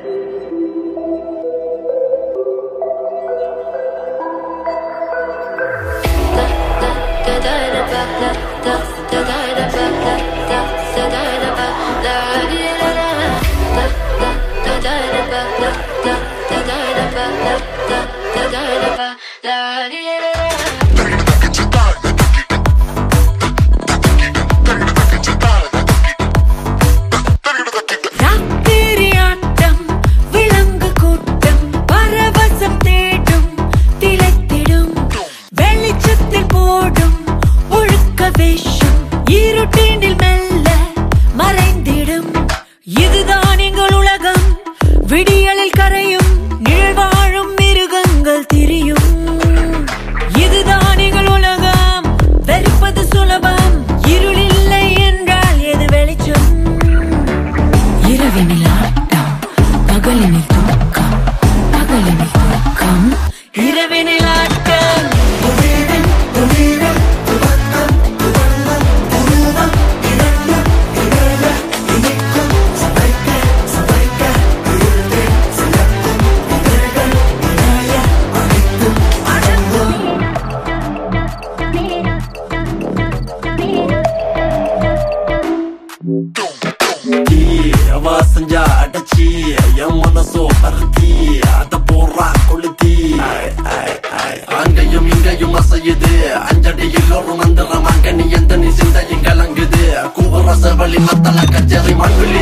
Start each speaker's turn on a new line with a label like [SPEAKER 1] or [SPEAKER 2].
[SPEAKER 1] விடியலில் கரையும் நிழல் வாழும் மிருகங்கள் திரியும். இதுதான் எங்கள் உலகம், வெறுப்பது சுலபம். இருள் இல்லை என்றால் எது வெளிச்சம்? இரவினில் ஆட்டம், பகலினில் தூக்கம், பகலினில் தூக்கம், இரவினில் ஆட்டம்.
[SPEAKER 2] வாசஞ்சா அடச்சி என் மனசோ பருத்தி அத போறா கொளுத்தி. அங்கேயும் இங்கேயும் அசையுது அஞ்சடியில் ஒரு மந்திரம். அங்க நீ எந்த நீ சிந்தையும் கலங்குது. கூவரச வழி மத்தல கச்சேரி மண்வெளி